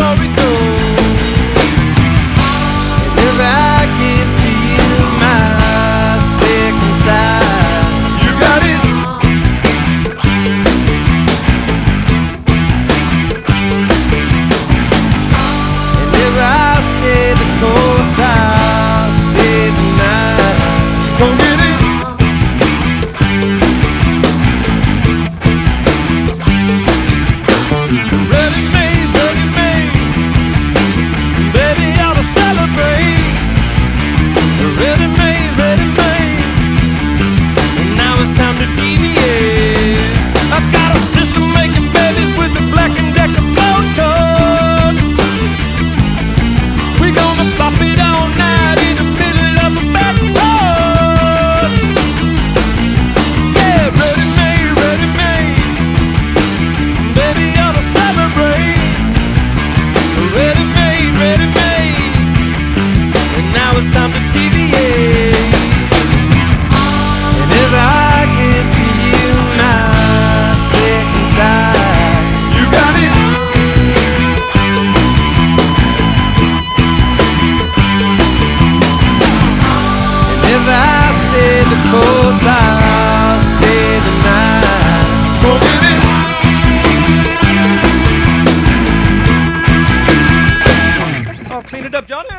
story goes. And if I give to you my second side, you got it. And if I stay the course, I'll stay the night. Don't get it. Course, I'll stay the night. Don't get it. Oh, clean it up, Johnny.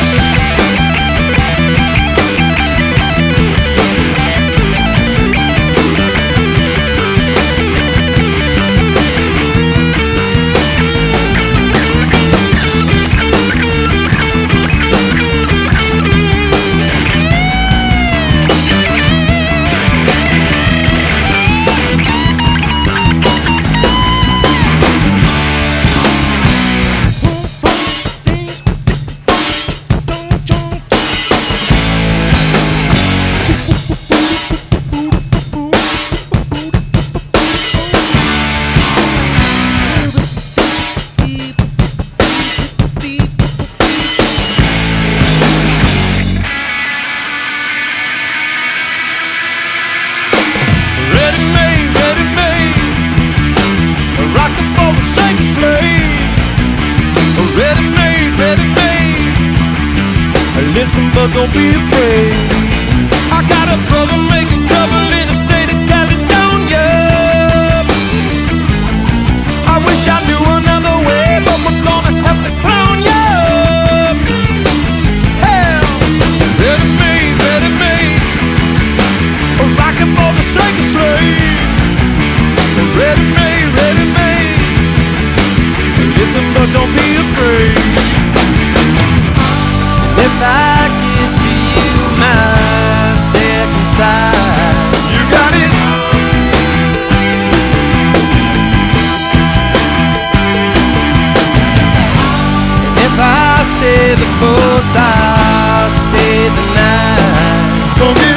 Listen, but don't be afraid. I got a brother making trouble in the state of Caledonia. I wish I knew another way, but we're gonna have to clown you. Hell, ready made, rockin' for the circus slave. Ready made. Listen, but don't be afraid. If I give to you my second side, you got it. And if I stay the course, I'll stay the night. Don't get